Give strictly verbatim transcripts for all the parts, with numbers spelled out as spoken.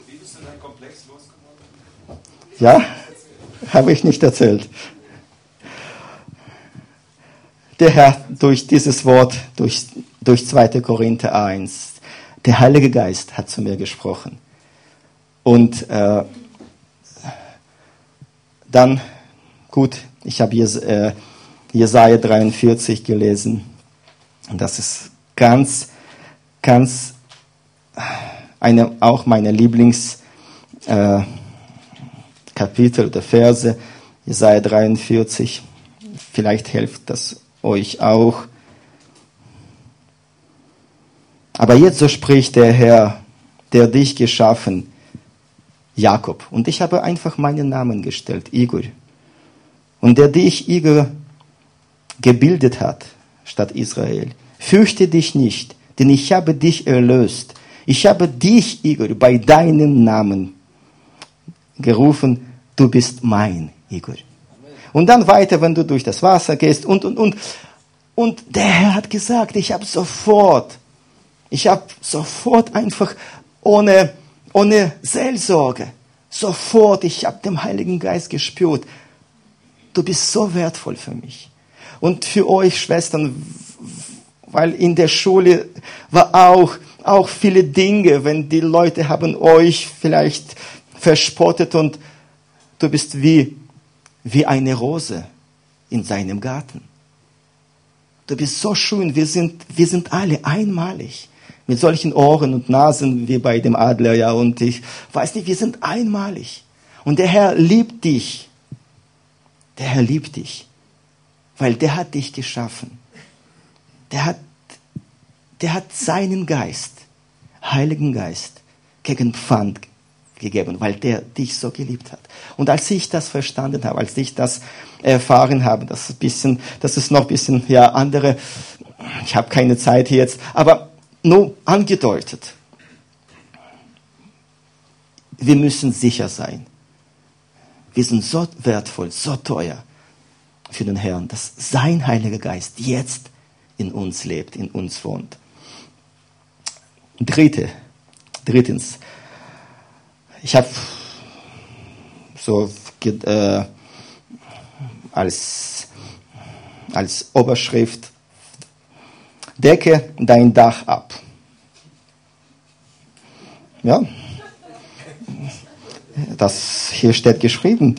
Wie bist du dein Komplex losgeworden? Ja, habe ich nicht erzählt. Der Herr, durch dieses Wort, durch, durch zweiter Korinther eins, der Heilige Geist hat zu mir gesprochen. Und äh, dann, gut, ich habe Jes äh, Jesaja dreiundvierzig gelesen. Und das ist ganz, ganz, eine, auch meine Lieblings äh, Kapitel oder Verse, Jesaja dreiundvierzig. Vielleicht hilft das euch auch. Aber jetzt so spricht der Herr, der dich geschaffen, Jakob. Und ich habe einfach meinen Namen gestellt, Igor. Und der dich, Igor, gebildet hat, statt Israel. Fürchte dich nicht, denn ich habe dich erlöst. Ich habe dich, Igor, bei deinem Namen gerufen. Du bist mein, Igor. Und dann weiter, wenn du durch das Wasser gehst und, und, und. Und der Herr hat gesagt, ich habe sofort, ich habe sofort einfach ohne, ohne Seelsorge, sofort, ich habe den Heiligen Geist gespürt. Du bist so wertvoll für mich. Und für euch Schwestern, weil in der Schule war auch, auch viele Dinge, wenn die Leute haben euch vielleicht verspottet und du bist wie, wie eine Rose in seinem Garten. Du bist so schön, wir sind, wir sind alle einmalig. Mit solchen Ohren und Nasen wie bei dem Adler, ja, und ich weiß nicht, wir sind einmalig. Und der Herr liebt dich. Der Herr liebt dich. Weil der hat dich geschaffen. Der hat, der hat seinen Geist, Heiligen Geist, gegen Pfand gegeben, weil der dich so geliebt hat. Und als ich das verstanden habe, als ich das erfahren habe, das ist bisschen, das ist noch ein bisschen, ja, andere, ich habe keine Zeit hier jetzt, aber nur angedeutet. Wir müssen sicher sein. Wir sind so wertvoll, so teuer für den Herrn, dass sein Heiliger Geist jetzt in uns lebt, in uns wohnt. Dritte, drittens, ich habe so äh, als, als Oberschrift, decke dein Dach ab. Ja, das hier steht geschrieben.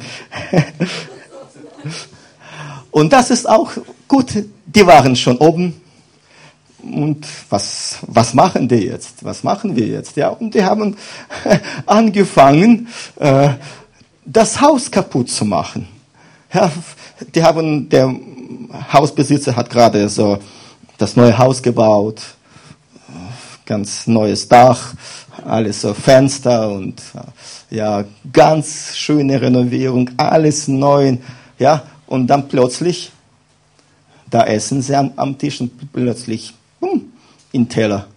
Und das ist auch gut, die waren schon oben. Und was, was machen die jetzt? Was machen wir jetzt? Ja, und die haben angefangen, äh, das Haus kaputt zu machen. Ja, die haben, der Hausbesitzer hat gerade so das neue Haus gebaut, ganz neues Dach, alles so Fenster und ja, ganz schöne Renovierung, alles neu. Ja, und dann plötzlich, da essen sie am, am Tisch und plötzlich, bumm, in den Teller.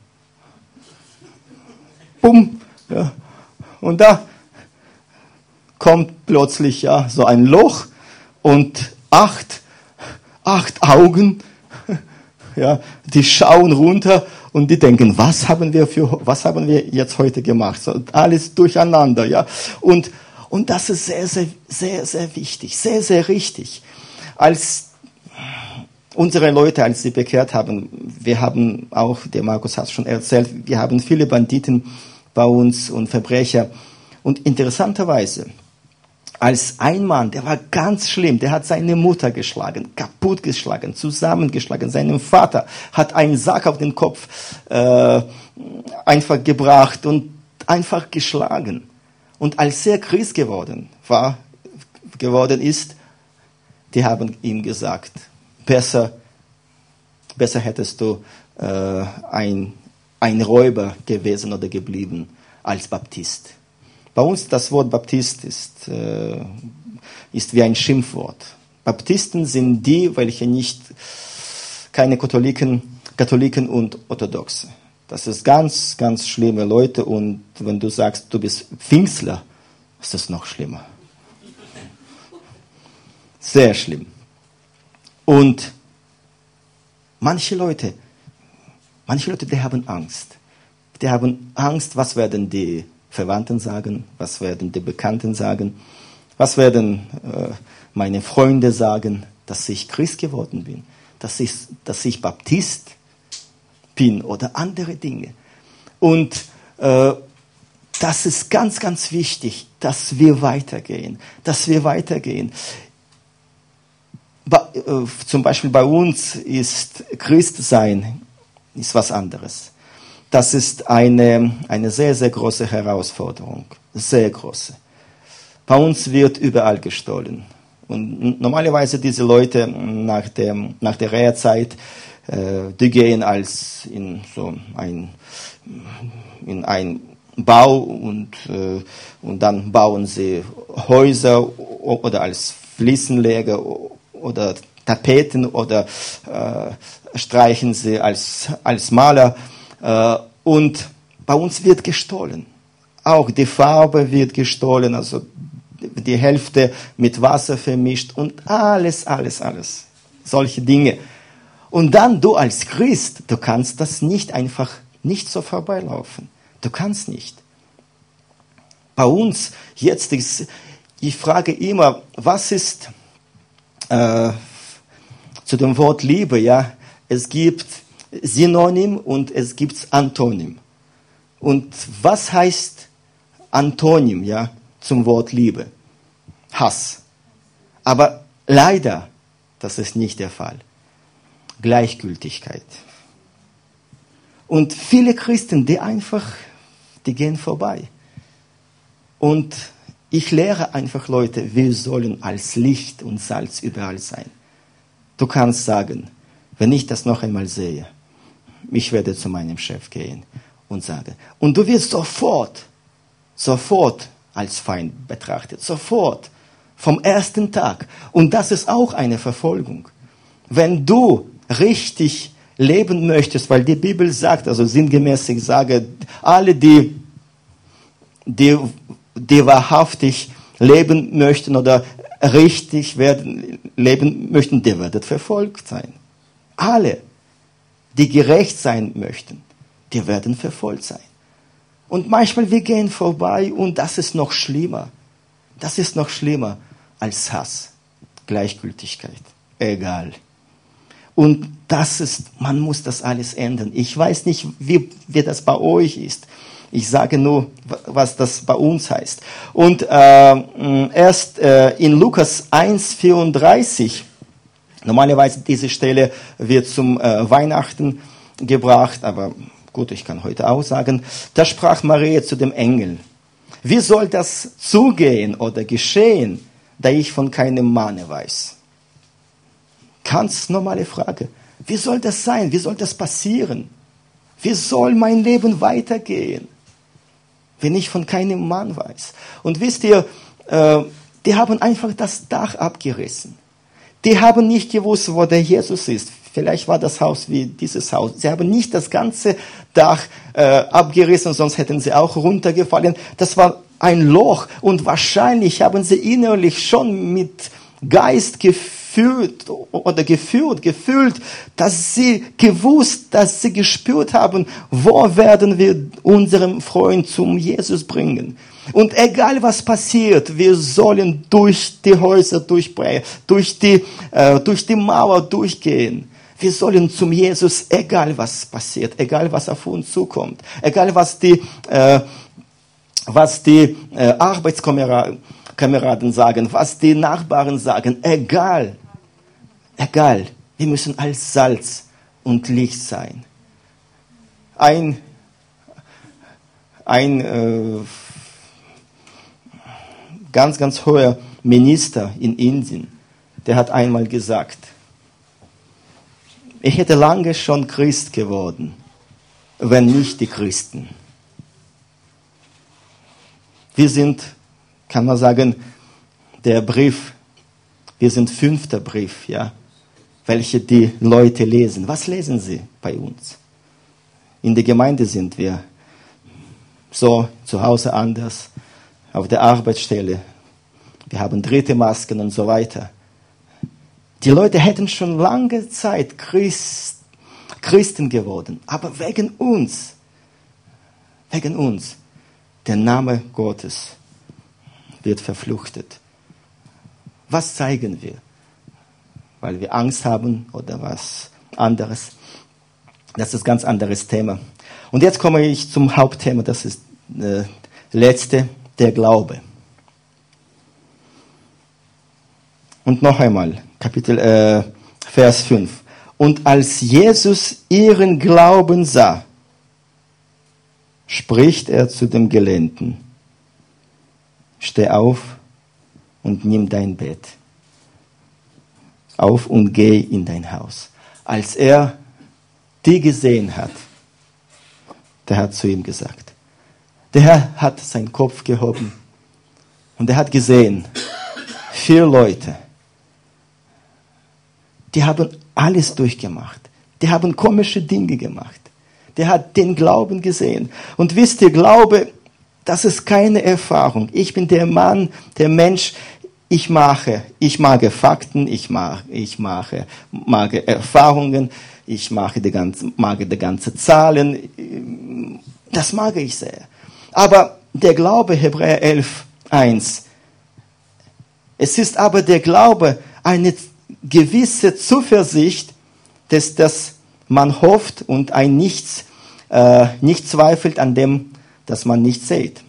Bumm, ja. Und da kommt plötzlich ja so ein Loch und acht, acht Augen, ja, die schauen runter und die denken, was haben wir für, was haben wir jetzt heute gemacht? So, alles durcheinander, ja. Und, und das ist sehr, sehr, sehr, sehr wichtig, sehr, sehr richtig. Als unsere Leute, als sie bekehrt haben, wir haben auch, der Markus hat es schon erzählt, wir haben viele Banditen bei uns und Verbrecher. Und interessanterweise, als ein Mann, der war ganz schlimm, der hat seine Mutter geschlagen, kaputt geschlagen, zusammengeschlagen. Seinem Vater hat einen Sack auf den Kopf äh, einfach gebracht und einfach geschlagen. Und als er Christ geworden war, geworden ist, die haben ihm gesagt, besser, besser hättest du äh, ein, ein Räuber gewesen oder geblieben als Baptist. Bei uns das Wort Baptist ist, äh, ist wie ein Schimpfwort. Baptisten sind die, welche nicht, keine Katholiken, Katholiken und Orthodoxe. Das ist ganz, ganz schlimme Leute und wenn du sagst, du bist Pfingstler, ist das noch schlimmer. Sehr schlimm. Und manche Leute, manche Leute, die haben Angst. Die haben Angst, was werden die Verwandten sagen? Was werden die Bekannten sagen? Was werden äh, meine Freunde sagen, dass ich Christ geworden bin? Dass ich, dass ich Baptist bin oder andere Dinge. Und äh, das ist ganz, ganz wichtig, dass wir weitergehen. Dass wir weitergehen. Ba- äh, zum Beispiel bei uns ist Christsein ist was anderes. Das ist eine, eine sehr, sehr große Herausforderung. Sehr große. Bei uns wird überall gestohlen. Und normalerweise diese Leute nach der, nach der Rehrzeit, äh, die gehen als in so ein, in ein Bau und, äh, und dann bauen sie Häuser oder als Fliesenleger oder Tapeten oder äh, streichen sie als, als Maler. Äh, und bei uns wird gestohlen. Auch die Farbe wird gestohlen, also die Hälfte mit Wasser vermischt und alles, alles, alles. Solche Dinge. Und dann du als Christ, du kannst das nicht einfach nicht so vorbeilaufen. Du kannst nicht. Bei uns jetzt ist, ich frage immer, was ist äh, zu dem Wort Liebe, ja? Es gibt Synonym und es gibt Antonym. Und was heißt Antonym, ja, zum Wort Liebe? Hass. Aber leider, das ist nicht der Fall. Gleichgültigkeit. Und viele Christen, die einfach, die gehen vorbei. Und ich lehre einfach Leute, wir sollen als Licht und Salz überall sein. Du kannst sagen, wenn ich das noch einmal sehe, ich werde zu meinem Chef gehen und sagen, und du wirst sofort, sofort als Feind betrachtet, sofort, vom ersten Tag. Und das ist auch eine Verfolgung. Wenn du richtig leben möchtest, weil die Bibel sagt, also sinngemäß, ich sage, alle, die, die, die wahrhaftig leben möchten oder richtig werden, leben möchten, die werden verfolgt sein. Alle, die gerecht sein möchten, die werden verfolgt sein. Und manchmal wir gehen vorbei und das ist noch schlimmer. Das ist noch schlimmer als Hass, Gleichgültigkeit, egal. Und das ist, man muss das alles ändern. Ich weiß nicht, wie, wie das bei euch ist. Ich sage nur, was das bei uns heißt. Und äh, erst äh, in Lukas eins vierunddreißig, normalerweise diese Stelle wird zum äh, Weihnachten gebracht, aber gut, ich kann heute auch sagen, da sprach Maria zu dem Engel, wie soll das zugehen oder geschehen, da ich von keinem Manne weiß? Ganz normale Frage. Wie soll das sein? Wie soll das passieren? Wie soll mein Leben weitergehen, wenn ich von keinem Mann weiß? Und wisst ihr, äh, die haben einfach das Dach abgerissen. Die haben nicht gewusst, wo der Jesus ist. Vielleicht war das Haus wie dieses Haus. Sie haben nicht das ganze Dach äh, abgerissen, sonst hätten sie auch runtergefallen. Das war ein Loch und wahrscheinlich haben sie innerlich schon mit Geist gefühlt oder geführt, gefühlt, dass sie gewusst, dass sie gespürt haben, wo werden wir unseren Freund zum Jesus bringen. Und egal was passiert, wir sollen durch die Häuser durchbrechen, durch die, äh, durch die Mauer durchgehen. Wir sollen zum Jesus, egal was passiert, egal was auf uns zukommt, egal was die, äh, was die äh, Arbeitskameraden sagen, was die Nachbarn sagen, egal, egal. Wir müssen als Salz und Licht sein. Ein, ein äh, ganz, ganz hoher Minister in Indien, der hat einmal gesagt, ich hätte lange schon Christ geworden, wenn nicht die Christen. Wir sind, kann man sagen, der Brief, wir sind fünfter Brief, ja, welche die Leute lesen. Was lesen sie bei uns? In der Gemeinde sind wir so, zu Hause anders, auf der Arbeitsstelle. Wir haben dritte Masken und so weiter. Die Leute hätten schon lange Zeit Christ, Christen geworden. Aber wegen uns, wegen uns, der Name Gottes wird verfluchtet. Was zeigen wir? Weil wir Angst haben oder was anderes? Das ist ein ganz anderes Thema. Und jetzt komme ich zum Hauptthema, das ist das letzte, der Glaube. Und noch einmal, Kapitel, äh, Vers fünf. Und als Jesus ihren Glauben sah, spricht er zu dem Gelähmten: Steh auf und nimm dein Bett. Auf und geh in dein Haus. Als er die gesehen hat, der hat zu ihm gesagt, der Herr hat seinen Kopf gehoben und er hat gesehen, vier Leute, die haben alles durchgemacht. Die haben komische Dinge gemacht. Der hat den Glauben gesehen. Und wisst ihr, Glaube, das ist keine Erfahrung. Ich bin der Mann, der Mensch, ich mache, ich mag Fakten, ich mag, ich mache, mag Erfahrungen, ich mache die ganze, mag die ganze Zahlen. Das mag ich sehr. Aber der Glaube, Hebräer elf, eins, es ist aber der Glaube eine gewisse Zuversicht, dass, dass man hofft und ein Nichts, äh, nicht zweifelt an dem, dass man nicht sieht.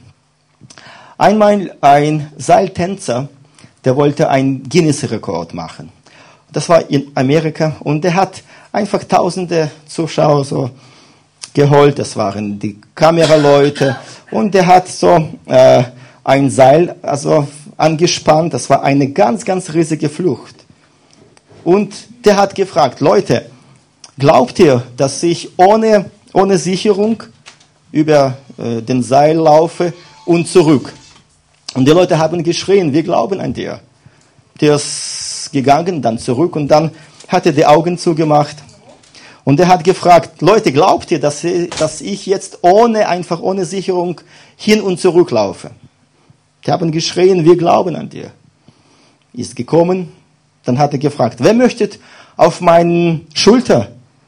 Einmal ein Seiltänzer, der wollte einen Guinness-Rekord machen. Das war in Amerika und der hat einfach tausende Zuschauer so geholt. Das waren die Kameraleute und der hat so äh, ein Seil also angespannt. Das war eine ganz, ganz riesige Flucht. Und der hat gefragt, Leute, glaubt ihr, dass ich ohne, ohne Sicherung über äh, den Seil laufe und zurück? Und die Leute haben geschrien, wir glauben an dir. Der ist gegangen, dann zurück und dann hat er die Augen zugemacht. Und er hat gefragt, Leute, glaubt ihr, dass ich, dass ich jetzt ohne, einfach ohne Sicherung hin und zurück laufe? Die haben geschrien, wir glauben an dir. Ist gekommen, dann hat er gefragt, wer möchte auf meine Schulter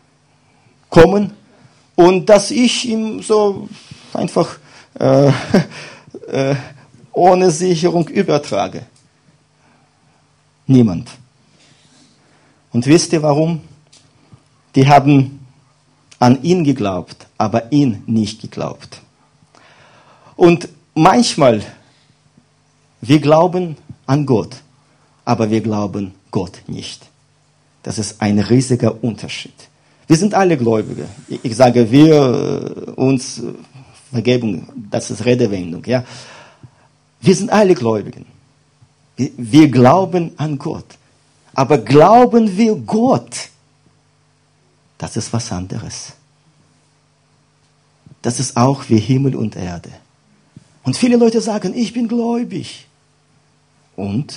kommen und dass ich ihm so einfach äh, äh, ohne Sicherung übertrage? Niemand. Und wisst ihr warum? Die haben an ihn geglaubt, aber ihn nicht geglaubt. Und manchmal, wir glauben an Gott, aber wir glauben Gott nicht. Das ist ein riesiger Unterschied. Wir sind alle Gläubige. Ich sage, wir, uns, Vergebung, das ist Redewendung, ja. Wir sind alle Gläubigen. Wir glauben an Gott. Aber glauben wir Gott? Das ist was anderes. Das ist auch wie Himmel und Erde. Und viele Leute sagen, ich bin gläubig. Und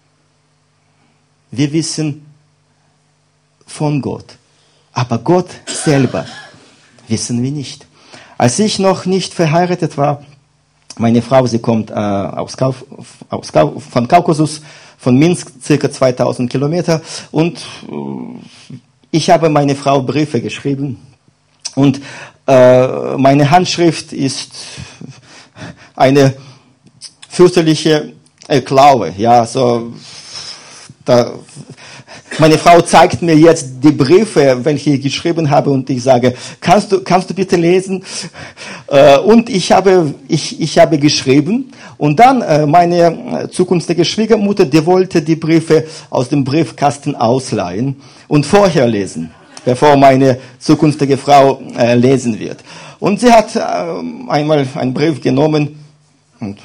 wir wissen von Gott. Aber Gott selber wissen wir nicht. Als ich noch nicht verheiratet war, meine Frau, sie kommt äh, aus Kauf, aus Kauf, von Kaukasus, von Minsk, circa zweitausend Kilometer. Und äh, ich habe meine Frau Briefe geschrieben. Und äh, meine Handschrift ist eine fürchterliche äh, Klaue. Ja, so, da, meine Frau zeigt mir jetzt die Briefe, welche ich geschrieben habe, und ich sage, kannst du, kannst du bitte lesen? Äh, und ich habe, ich, ich habe geschrieben, und dann äh, meine zukünftige Schwiegermutter, die wollte die Briefe aus dem Briefkasten ausleihen und vorher lesen, bevor meine zukünftige Frau äh, lesen wird. Und sie hat äh, einmal einen Brief genommen und,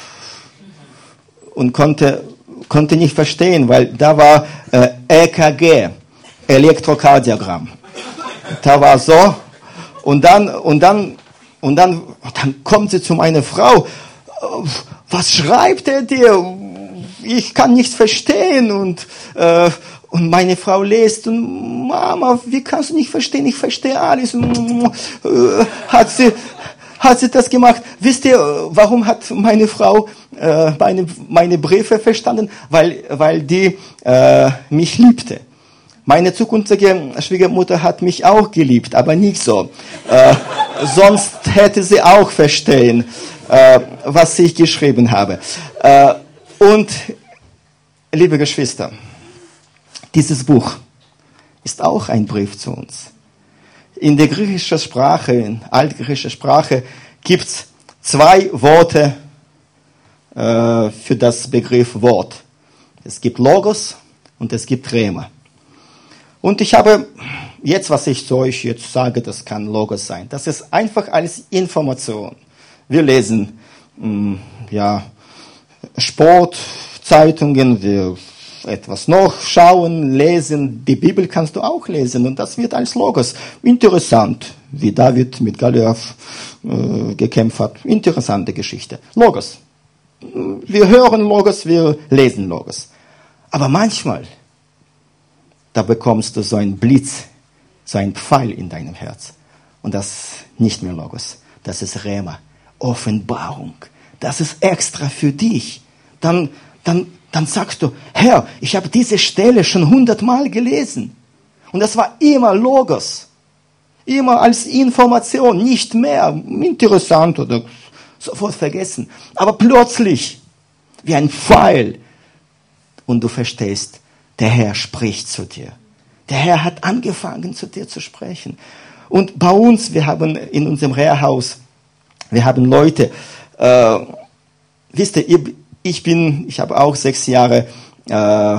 und konnte konnte nicht verstehen, weil da war äh, E K G, Elektrokardiogramm. Da war so, und dann und dann und dann dann kommt sie zu meiner Frau. Was schreibt er dir? Ich kann nichts verstehen. Und äh, und meine Frau liest und Mama, wie kannst du nicht verstehen? Ich verstehe alles. Und, äh, hat sie hat sie das gemacht. Wisst ihr, warum hat meine Frau äh, meine, meine Briefe verstanden? Weil, weil die äh, mich liebte. Meine zukünftige Schwiegermutter hat mich auch geliebt, aber nicht so. Äh, sonst hätte sie auch verstehen. äh, was ich geschrieben habe. Äh, und, liebe Geschwister, dieses Buch ist auch ein Brief zu uns. In der griechischen Sprache, in altgriechischer Sprache, gibt es zwei Worte äh, für das Begriff Wort. Es gibt Logos und es gibt Rema. Und ich habe jetzt, was ich zu euch jetzt sage, das kann Logos sein. Das ist einfach als Information. Wir lesen mh, ja, Sportzeitungen, wir etwas noch schauen, lesen. Die Bibel kannst du auch lesen und das wird als Logos. Interessant, wie David mit Goliath äh, gekämpft hat. Interessante Geschichte. Logos. Wir hören Logos, wir lesen Logos. Aber manchmal, da bekommst du so einen Blitz, so einen Pfeil in deinem Herz. Und das ist nicht mehr Logos. Das ist Rema. Offenbarung. Das ist extra für dich. Dann, dann, dann sagst du, Herr, ich habe diese Stelle schon hundertmal gelesen. Und das war immer Logos. Immer als Information, nicht mehr interessant oder sofort vergessen. Aber plötzlich, wie ein Pfeil. Und du verstehst, der Herr spricht zu dir. Der Herr hat angefangen, zu dir zu sprechen. Und bei uns, wir haben in unserem Rehrhaus, wir haben Leute, äh, wisst ihr, ich bin, ich habe auch sechs Jahre äh,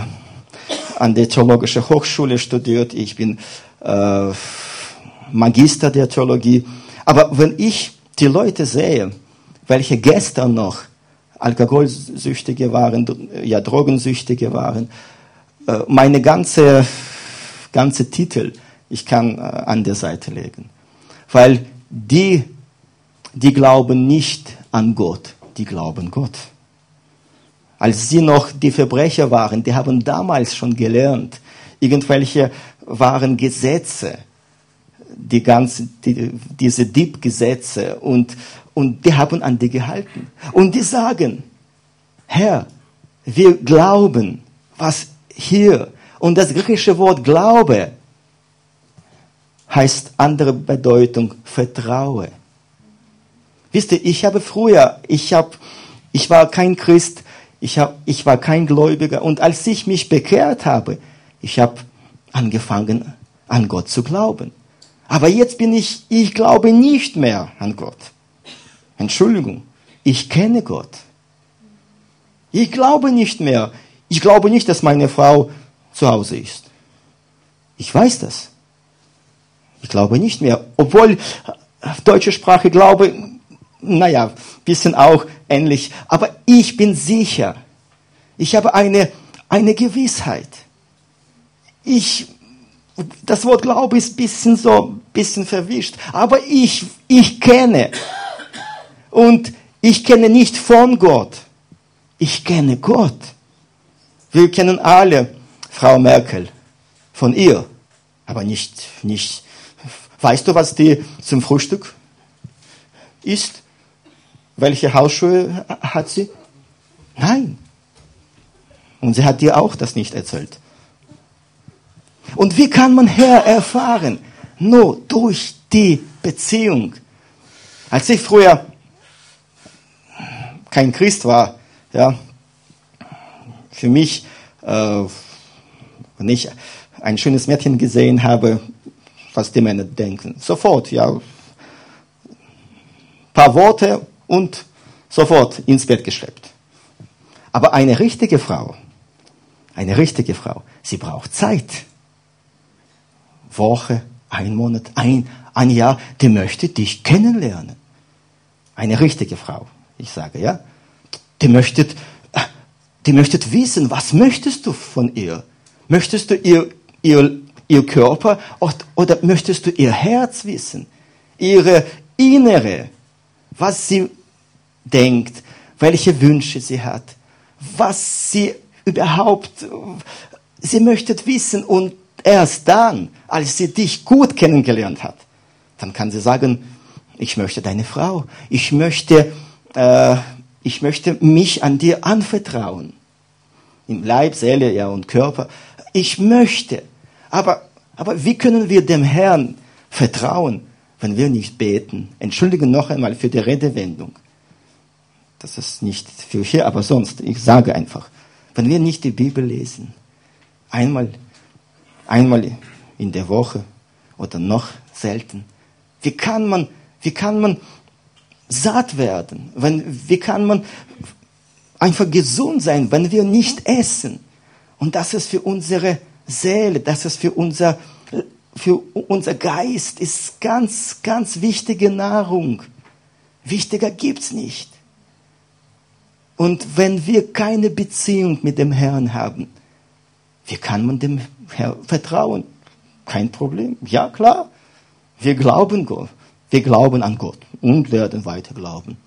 an der Theologischen Hochschule studiert. Ich bin äh, Magister der Theologie. Aber wenn ich die Leute sehe, welche gestern noch Alkoholsüchtige waren, ja Drogensüchtige waren, äh, meine ganze, ganze Titel, ich kann äh, an der Seite legen. Weil die, die glauben nicht an Gott, die glauben Gott. Als sie noch die Verbrecher waren, die haben damals schon gelernt, irgendwelche waren Gesetze, die ganzen, die, diese Diebgesetze und, und die haben an die gehalten. Und die sagen, Herr, wir glauben, was hier, und das griechische Wort Glaube heißt andere Bedeutung, Vertraue. Wisst ihr, ich habe früher, ich habe, ich war kein Christ, ich habe, ich war kein Gläubiger, und als ich mich bekehrt habe, ich habe angefangen, an Gott zu glauben. Aber jetzt bin ich, ich glaube nicht mehr an Gott. Entschuldigung, ich kenne Gott. Ich glaube nicht mehr. Ich glaube nicht, dass meine Frau zu Hause ist. Ich weiß das. Ich glaube nicht mehr. Obwohl, deutsche Sprache glaube, naja, bisschen auch ähnlich. Aber ich bin sicher. Ich habe eine, eine Gewissheit. Ich, das Wort Glaube ist bisschen so, bisschen verwischt. Aber ich, ich kenne. Und ich kenne nicht von Gott. Ich kenne Gott. Wir kennen alle Frau Merkel von ihr. Aber nicht, nicht, weißt du, was die zum Frühstück isst? Welche Hausschuhe hat sie? Nein. Und sie hat dir auch das nicht erzählt. Und wie kann man Herr erfahren? Nur durch die Beziehung. Als ich früher kein Christ war, ja, für mich, äh, wenn ich ein schönes Mädchen gesehen habe, was die Männer denken, sofort, ja, paar Worte und sofort ins Bett geschleppt. Aber eine richtige Frau, eine richtige Frau, sie braucht Zeit. Woche, ein Monat, ein, ein Jahr, die möchte dich kennenlernen. Eine richtige Frau, ich sage, ja, die möchte, die möchte wissen, was möchtest du von ihr? Möchtest du ihr, ihr, ihr Körper oder, oder möchtest du ihr Herz wissen? Ihre Innere, was sie denkt, welche Wünsche sie hat, was sie überhaupt, sie möchte wissen, und erst dann, als sie dich gut kennengelernt hat, dann kann sie sagen, ich möchte deine Frau, ich möchte, äh, ich möchte mich an dir anvertrauen. Im Leib, Seele, ja, und Körper. Ich möchte. Aber, aber wie können wir dem Herrn vertrauen, wenn wir nicht beten? Entschuldigen noch einmal für die Redewendung. das ist nicht für hier, aber sonst, ich sage einfach, wenn wir nicht die Bibel lesen, einmal, einmal in der Woche oder noch selten, wie kann man, wie kann man satt werden? Wenn, wie kann man einfach gesund sein, wenn wir nicht essen? Und das ist für unsere Seele, das ist für unser, für unser Geist, ist ganz, ganz wichtige Nahrung. Wichtiger gibt's nicht. Und wenn wir keine Beziehung mit dem Herrn haben, wie kann man dem Herrn vertrauen? Kein Problem. Ja, klar. Wir glauben Gott. Wir glauben an Gott und werden weiter glauben.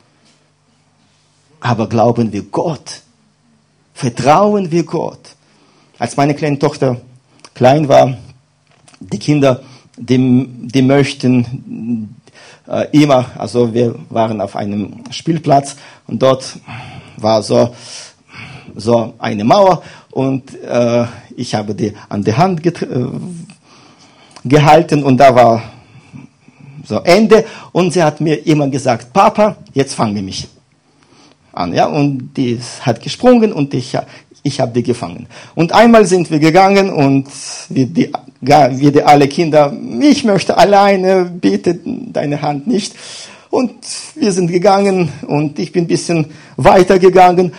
Aber glauben wir Gott? Vertrauen wir Gott? Als meine kleine Tochter klein war, die Kinder, die, die möchten äh, immer, also wir waren auf einem Spielplatz und dort war so, so eine Mauer und äh, ich habe die an der Hand get- äh, gehalten und da war so Ende und sie hat mir immer gesagt, Papa, jetzt fange mich an, ja, und die hat gesprungen und ich, ich habe die gefangen. Und einmal sind wir gegangen und wir die, wir die alle Kinder, ich möchte alleine, bitte deine Hand nicht. Und wir sind gegangen und ich bin ein bisschen weitergegangen,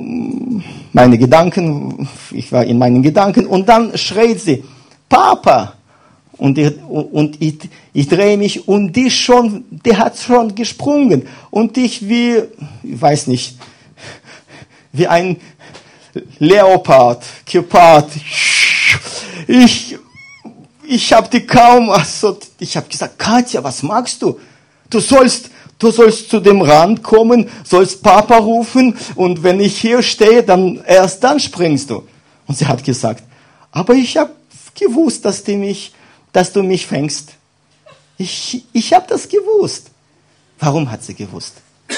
meine Gedanken, ich war in meinen Gedanken und dann schreit sie, Papa! Und ich, und ich, ich drehe mich und die schon, die hat schon gesprungen. Und ich wie, ich weiß nicht, wie ein Leopard, Gepard. Ich, ich habe die kaum, also, ich habe gesagt, Katja, was magst du? Du sollst, du sollst zu dem Rand kommen, sollst Papa rufen und wenn ich hier stehe, dann erst dann springst du. Und sie hat gesagt, aber ich habe gewusst, dass die mich dass du mich fängst. Ich, ich habe das gewusst. Warum hat sie gewusst?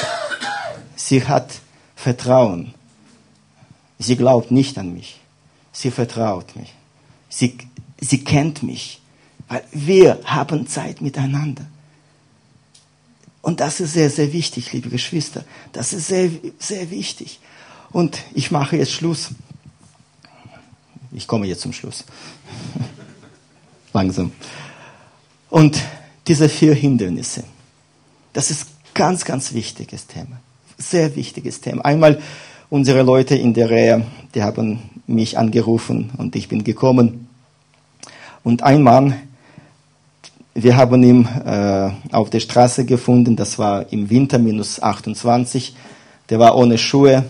Sie hat Vertrauen. Sie glaubt nicht an mich. Sie vertraut mich. Sie, sie kennt mich. Weil wir haben Zeit miteinander. Und das ist sehr, sehr wichtig, liebe Geschwister. Das ist sehr, sehr wichtig. Und ich mache jetzt Schluss. Ich komme jetzt zum Schluss. Langsam. Und diese vier Hindernisse, das ist ganz, ganz wichtiges Thema. Sehr wichtiges Thema. Einmal unsere Leute in der Rehe, die haben mich angerufen und ich bin gekommen. Und ein Mann, wir haben ihn äh, auf der Straße gefunden, das war im Winter, minus achtundzwanzig. Der war ohne Schuhe,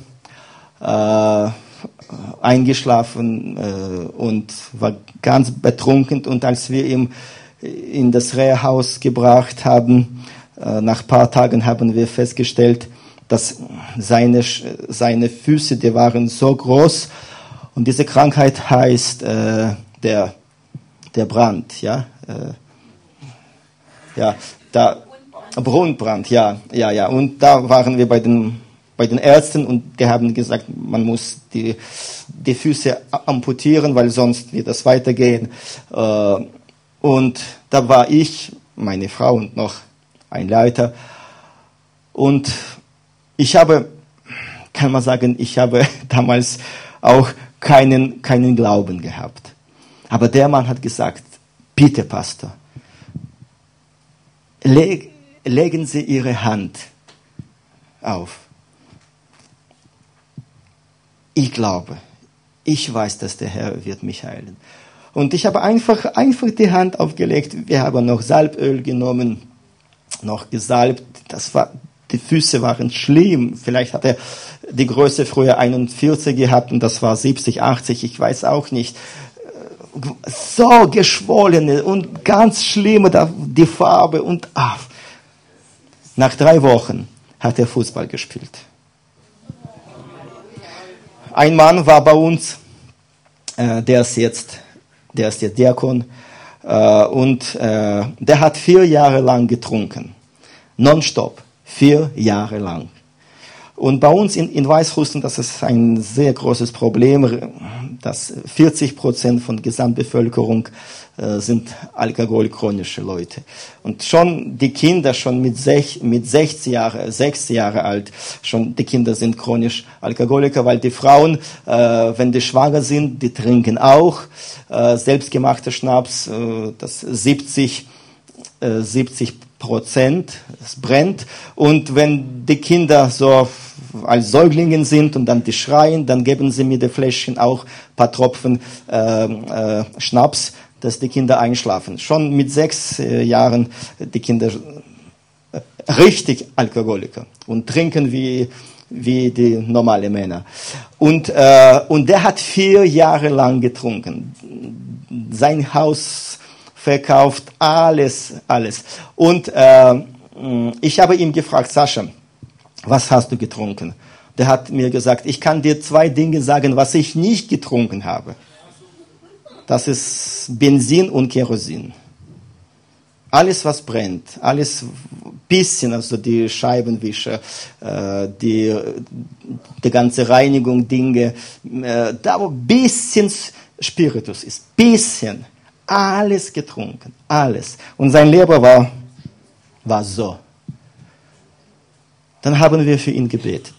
äh, eingeschlafen äh, und war ganz betrunken. Und als wir ihn in das Rehehaus gebracht haben, äh, nach ein paar Tagen haben wir festgestellt, dass seine, seine Füße, die waren so groß. Und diese Krankheit heißt äh, der, der Brand, ja, äh, ja, da, Brunbrand, ja, ja, ja. Und da waren wir bei den bei den Ärzten und die haben gesagt, man muss die, die Füße amputieren, weil sonst wird das weitergehen. Und da war ich, meine Frau und noch ein Leiter. Und ich habe, kann man sagen, ich habe damals auch keinen, keinen Glauben gehabt. Aber der Mann hat gesagt, bitte Pastor, leg, legen Sie Ihre Hand auf. Ich glaube, ich weiß, dass der Herr wird mich heilen. Und ich habe einfach, einfach die Hand aufgelegt. Wir haben noch Salböl genommen, noch gesalbt. Das war, die Füße waren schlimm. Vielleicht hat er die Größe früher einundvierzig gehabt und das war siebzig, achtzig, ich weiß auch nicht. So geschwollene und ganz schlimme, die Farbe und ah. Nach drei Wochen hat er Fußball gespielt. Ein Mann war bei uns, äh, der ist jetzt, der ist jetzt Diakon, äh, und äh, der hat vier Jahre lang getrunken. Nonstop. Vier Jahre lang. Und bei uns in, in Weißrussland, das ist ein sehr großes Problem, dass vierzig Prozent von Gesamtbevölkerung äh, sind alkoholchronische Leute. Und schon die Kinder, schon mit, sech, mit sechzig Jahre, sechs Jahre alt, schon die Kinder sind chronisch Alkoholiker, weil die Frauen, äh, wenn die schwanger sind, die trinken auch äh, selbstgemachter Schnaps, äh, das siebzig Prozent, es brennt. Und wenn die Kinder so als Säuglingen sind und dann die schreien, dann geben sie mir die Fläschchen auch ein paar Tropfen äh, äh, Schnaps, dass die Kinder einschlafen. Schon mit sechs äh, Jahren die Kinder äh, richtig Alkoholiker und trinken wie wie die normale Männer. Und äh, und der hat vier Jahre lang getrunken. Sein Haus verkauft, alles, alles. Und äh, ich habe ihn gefragt, Sascha, was hast du getrunken? Der hat mir gesagt, ich kann dir zwei Dinge sagen, was ich nicht getrunken habe. Das ist Benzin und Kerosin. Alles, was brennt, alles bisschen, also die Scheibenwischer, äh, die, die ganze Reinigung, Dinge, äh, da wo bisschen Spiritus ist, bisschen. Alles getrunken, alles. Und sein Leber war, war so. Dann haben wir für ihn gebetet.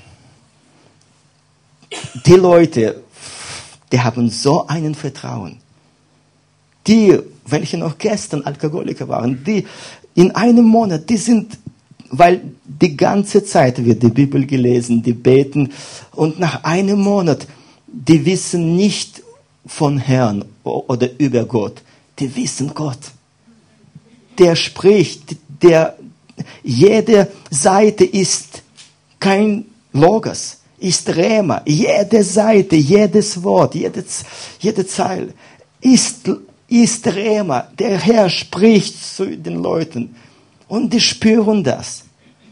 Die Leute, die haben so einen Vertrauen. Die, welche noch gestern Alkoholiker waren, die in einem Monat, die sind, weil die ganze Zeit wird die Bibel gelesen, die beten und nach einem Monat, die wissen nicht von Herrn oder über Gott. Die wissen Gott. Der spricht, der, jede Seite ist kein Logos, ist Rema. Jede Seite, jedes Wort, jede, jede Zeile ist, ist Rema. Der Herr spricht zu den Leuten und die spüren das.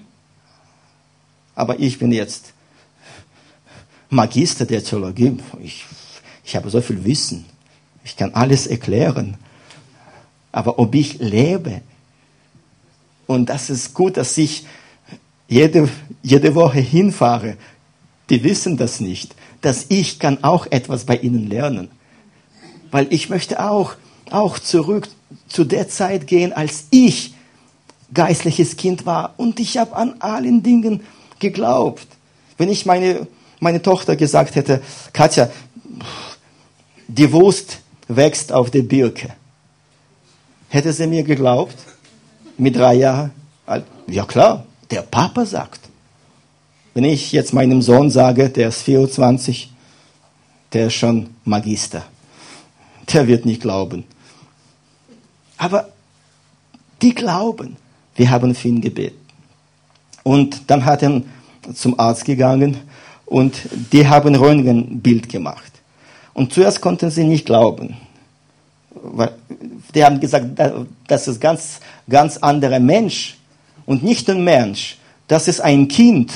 Aber ich bin jetzt Magister der Theologie. Ich Ich habe so viel Wissen. Ich kann alles erklären. Aber ob ich lebe, und das ist gut, dass ich jede, jede Woche hinfahre, die wissen das nicht, dass ich kann auch etwas bei ihnen lernen. Weil ich möchte auch, auch zurück zu der Zeit gehen, als ich geistliches Kind war. Und ich habe an allen Dingen geglaubt. Wenn ich meine, meine Tochter gesagt hätte, Katja, die Wurst wächst auf der Birke. Hätte sie mir geglaubt? Mit drei Jahren alt? Ja klar, der Papa sagt. Wenn ich jetzt meinem Sohn sage, der ist vierundzwanzig, der ist schon Magister. Der wird nicht glauben. Aber die glauben. Wir haben für ihn gebetet. Und dann hat er zum Arzt gegangen und die haben ein Röntgenbild gemacht. Und zuerst konnten sie nicht glauben. Weil die haben gesagt, das ist ganz, ganz anderer Mensch. Und nicht ein Mensch, das ist ein Kind.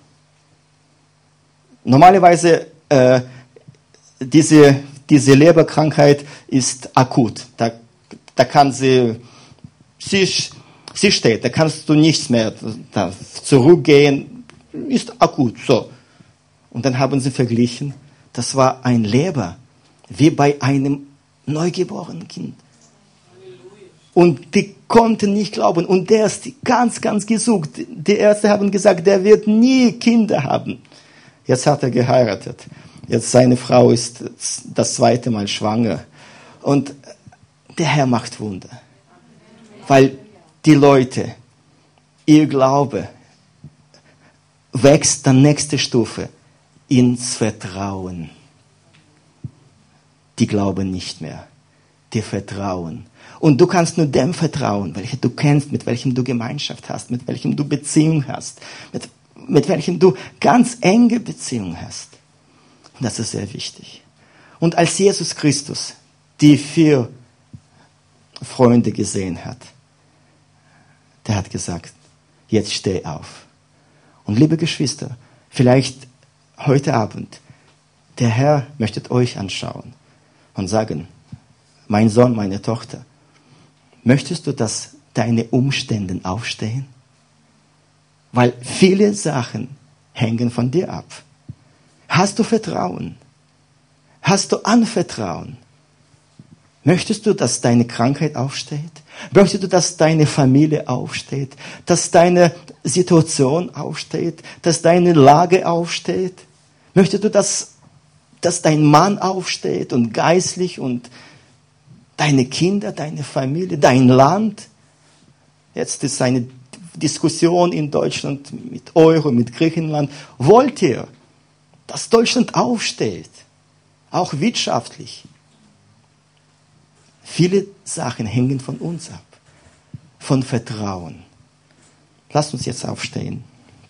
Normalerweise, äh, diese, diese Leberkrankheit ist akut. Da, da kann sie, sie, sie steht, da kannst du nichts mehr da zurückgehen. Ist akut, so. Und dann haben sie verglichen. Das war ein Leber, wie bei einem neugeborenen Kind. Und die konnten nicht glauben. Und der ist ganz, ganz gesucht. Die Ärzte haben gesagt, der wird nie Kinder haben. Jetzt hat er geheiratet. Jetzt seine Frau ist das zweite Mal schwanger. Und der Herr macht Wunder. Weil die Leute, ihr Glaube wächst dann nächste Stufe ins Vertrauen. Die glauben nicht mehr. Die vertrauen. Und du kannst nur dem vertrauen, welchen du kennst, mit welchem du Gemeinschaft hast, mit welchem du Beziehung hast, mit, mit welchem du ganz enge Beziehung hast. Und das ist sehr wichtig. Und als Jesus Christus die vier Freunde gesehen hat, der hat gesagt, jetzt steh auf. Und liebe Geschwister, vielleicht heute Abend, der Herr möchte euch anschauen und sagen, mein Sohn, meine Tochter, möchtest du, dass deine Umstände aufstehen? Weil viele Sachen hängen von dir ab. Hast du Vertrauen? Hast du Anvertrauen? Möchtest du, dass deine Krankheit aufsteht? Möchtest du, dass deine Familie aufsteht? Dass deine Situation aufsteht? Dass deine Lage aufsteht? Möchtest du, dass, dass dein Mann aufsteht und geistlich und deine Kinder, deine Familie, dein Land? Jetzt ist eine Diskussion in Deutschland mit Euro, mit Griechenland. Wollt ihr, dass Deutschland aufsteht? Auch wirtschaftlich. Viele Sachen hängen von uns ab. Von Vertrauen. Lasst uns jetzt aufstehen.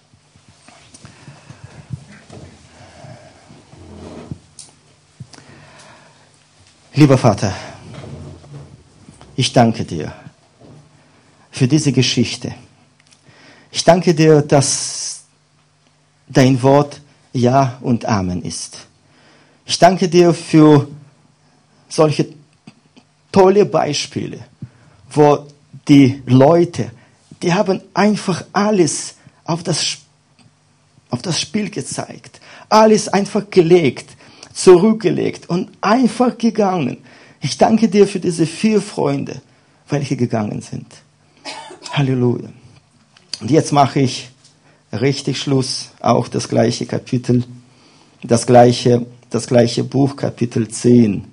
Lieber Vater, ich danke dir für diese Geschichte. Ich danke dir, dass dein Wort Ja und Amen ist. Ich danke dir für solche tolle Beispiele, wo die Leute, die haben einfach alles auf das, auf das Spiel gezeigt, alles einfach gelegt, zurückgelegt und einfach gegangen. Ich danke dir für diese vier Freunde, welche gegangen sind. Halleluja. Und jetzt mache ich richtig Schluss, auch das gleiche Kapitel, das gleiche, das gleiche Buch, Kapitel zehn,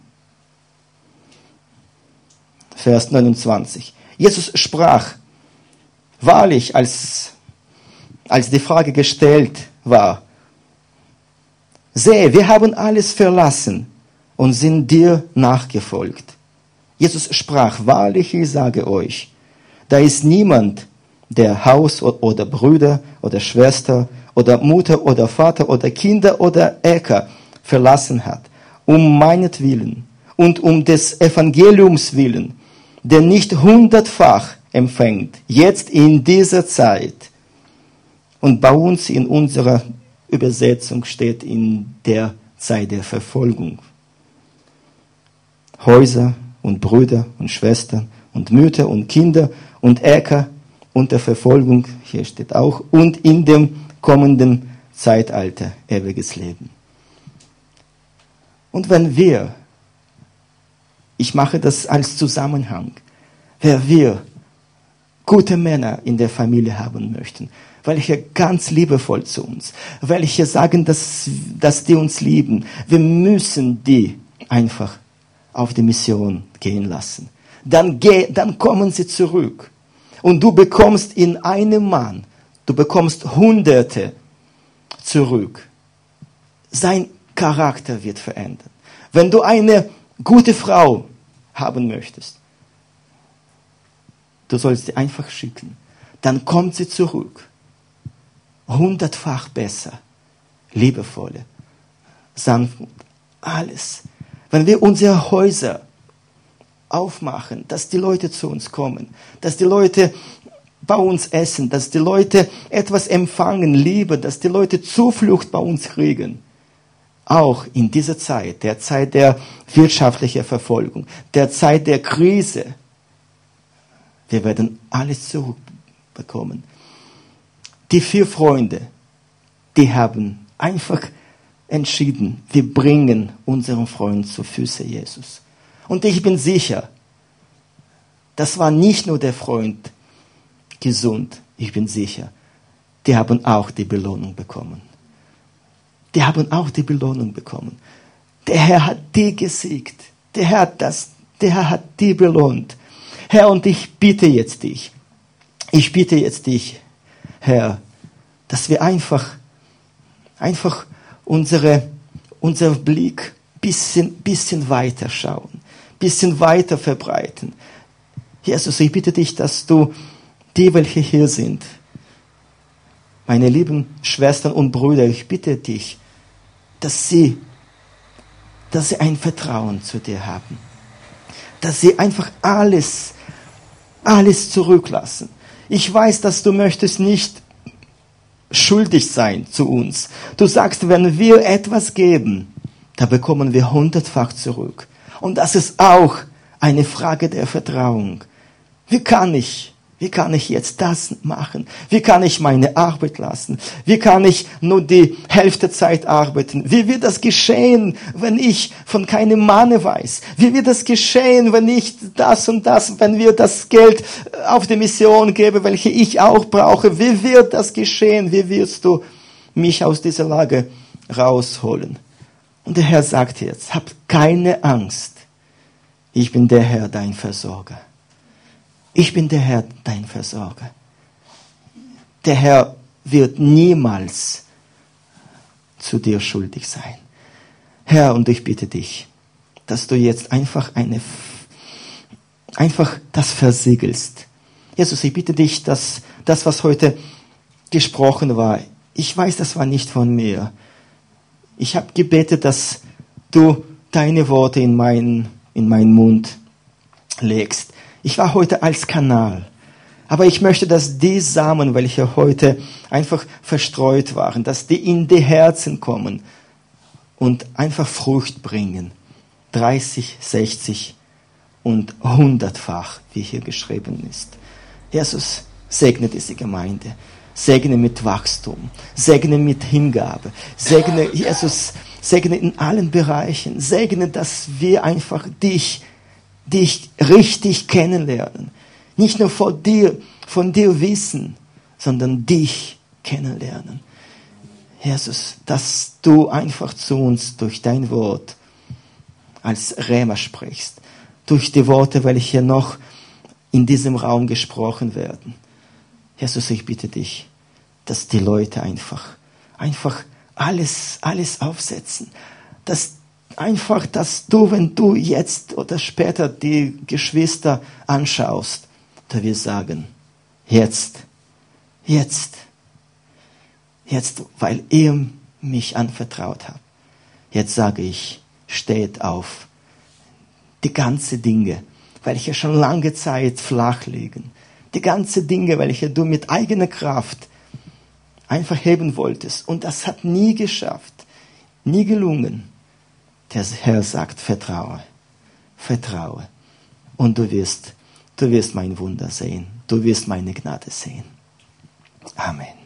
Vers neunundzwanzig. Jesus sprach, wahrlich, als, als die Frage gestellt war, sehe, wir haben alles verlassen und sind dir nachgefolgt. Jesus sprach, wahrlich, ich sage euch, da ist niemand, der Haus oder Brüder oder Schwester oder Mutter oder Vater oder Kinder oder Äcker verlassen hat, um meinetwillen und um des Evangeliums willen, der nicht hundertfach empfängt, jetzt in dieser Zeit. Und bei uns in unserer Übersetzung steht in der Zeit der Verfolgung. Häuser und Brüder und Schwestern und Mütter und Kinder und Äcker unter Verfolgung, hier steht auch, und in dem kommenden Zeitalter ewiges Leben. Und wenn wir, ich mache das als Zusammenhang, wenn wir gute Männer in der Familie haben möchten, welche ganz liebevoll zu uns, welche sagen, dass, dass die uns lieben, wir müssen die einfach auf die Mission gehen lassen. Dann, geh, dann kommen sie zurück. Und du bekommst in einem Mann, du bekommst Hunderte zurück. Sein Charakter wird verändern. Wenn du eine gute Frau haben möchtest, du sollst sie einfach schicken. Dann kommt sie zurück. Hundertfach besser. Liebevolle, Sanftmut, alles. Wenn wir unsere Häuser aufmachen, dass die Leute zu uns kommen, dass die Leute bei uns essen, dass die Leute etwas empfangen, Liebe, dass die Leute Zuflucht bei uns kriegen. Auch in dieser Zeit, der Zeit der wirtschaftlichen Verfolgung, der Zeit der Krise. Wir werden alles zurückbekommen. Die vier Freunde, die haben einfach entschieden, wir bringen unseren Freund zu Füße Jesus. Und ich bin sicher, das war nicht nur der Freund gesund, ich bin sicher, die haben auch die Belohnung bekommen. Die haben auch die Belohnung bekommen. Der Herr hat die gesiegt. Der Herr hat das, der Herr hat die belohnt. Herr, und ich bitte jetzt dich, ich bitte jetzt dich, Herr, dass wir einfach, einfach unsere, unser Blick bisschen, bisschen weiter schauen, bisschen weiter verbreiten. Jesus, ich bitte dich, dass du die, welche hier sind, meine lieben Schwestern und Brüder, ich bitte dich, dass sie, dass sie ein Vertrauen zu dir haben, dass sie einfach alles, alles zurücklassen. Ich weiß, dass du möchtest nicht schuldig sein zu uns. Du sagst, wenn wir etwas geben, dann bekommen wir hundertfach zurück. Und das ist auch eine Frage der Vertrauung. Wie kann ich Wie kann ich jetzt das machen? Wie kann ich meine Arbeit lassen? Wie kann ich nur die Hälfte Zeit arbeiten? Wie wird das geschehen, wenn ich von keinem Manne weiß? Wie wird das geschehen, wenn ich das und das, wenn wir das Geld auf die Mission geben, welche ich auch brauche? Wie wird das geschehen? Wie wirst du mich aus dieser Lage rausholen? Und der Herr sagt jetzt, hab keine Angst. Ich bin der Herr, dein Versorger. Ich bin der Herr, dein Versorger. Der Herr wird niemals zu dir schuldig sein. Herr, und ich bitte dich, dass du jetzt einfach eine, einfach das versiegelst. Jesus, ich bitte dich, dass das, was heute gesprochen war, ich weiß, das war nicht von mir. Ich habe gebetet, dass du deine Worte in meinen, in meinen Mund legst. Ich war heute als Kanal. Aber ich möchte, dass die Samen, welche heute einfach verstreut waren, dass die in die Herzen kommen und einfach Frucht bringen. dreißig, sechzig und hundertfach, wie hier geschrieben ist. Jesus, segne diese Gemeinde. Segne mit Wachstum. Segne mit Hingabe. Segne, Jesus, segne in allen Bereichen. Segne, dass wir einfach dich dich richtig kennenlernen. Nicht nur von dir, von dir wissen, sondern dich kennenlernen. Jesus, dass du einfach zu uns durch dein Wort als Rema sprichst. Durch die Worte, welche noch in diesem Raum gesprochen werden. Jesus, ich bitte dich, dass die Leute einfach, einfach alles, alles aufsetzen. Dass Einfach, dass du, wenn du jetzt oder später die Geschwister anschaust, da wir sagen, jetzt, jetzt, jetzt, weil ihr mich anvertraut habt, jetzt sage ich, steht auf. Die ganzen Dinge, welche schon lange Zeit flach liegen, die ganzen Dinge, welche du mit eigener Kraft einfach heben wolltest, und das hat nie geschafft, nie gelungen. Der Herr sagt, vertraue, vertraue. Und du wirst, du wirst mein Wunder sehen. Du wirst meine Gnade sehen. Amen.